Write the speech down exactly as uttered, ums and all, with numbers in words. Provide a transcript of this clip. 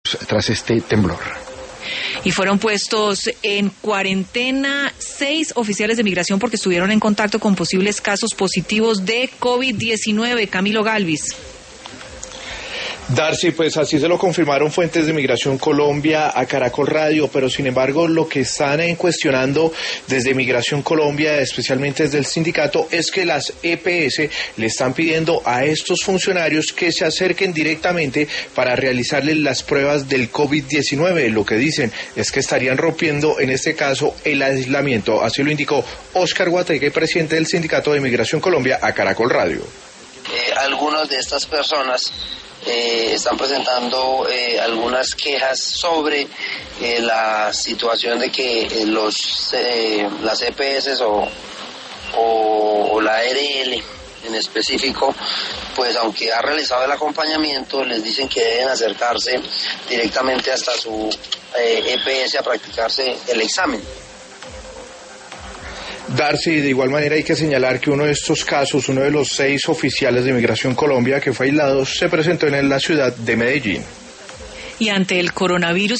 tras este temblor. Y fueron puestos en cuarentena seis oficiales de migración porque estuvieron en contacto con posibles casos positivos de COVID diecinueve. Camilo Galvis. Darcy, pues así se lo confirmaron fuentes de Migración Colombia a Caracol Radio, pero sin embargo lo que están en cuestionando desde Migración Colombia, especialmente desde el sindicato, es que las E P S le están pidiendo a estos funcionarios que se acerquen directamente para realizarles las pruebas del COVID diecinueve. Lo que dicen es que estarían rompiendo en este caso el aislamiento. Así lo indicó Óscar Guateque, presidente del sindicato de Migración Colombia a Caracol Radio. Eh, algunas de estas personas Eh, están presentando eh, algunas quejas sobre eh, la situación de que eh, los eh, las E P S o, o, o la A R L en específico, pues aunque ha realizado el acompañamiento, les dicen que deben acercarse directamente hasta su eh, E P S a practicarse el examen. Darcy, de igual manera hay que señalar que uno de estos casos, uno de los seis oficiales de Migración Colombia que fue aislado, se presentó en la ciudad de Medellín. Y ante el coronavirus